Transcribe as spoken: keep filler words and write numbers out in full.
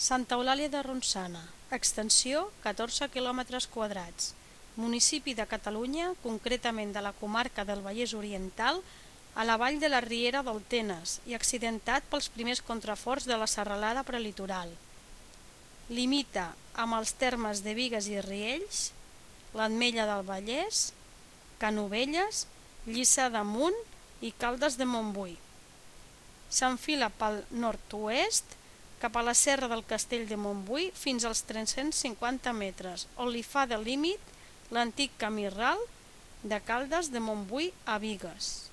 Santa Eulàlia de Ronçana, extensió catorze quilòmetres quadrats, municipi de Catalunya, concretament de la comarca del Vallès Oriental, a la vall de la Riera del Tenes i accidentat pels primers contraforts de la serralada prelitoral. Limita amb els termes de Bigues i Riells, l'Ametlla del Vallès, Canovelles, Lliçà d'Amunt i Caldes de Montbui. S'enfila pel nord-oest cap a la serra del Castell de Montbui fins als tres-cents cinquanta metres, on li fa de límit l'antic camí ral de Caldes de Montbui a Bigues.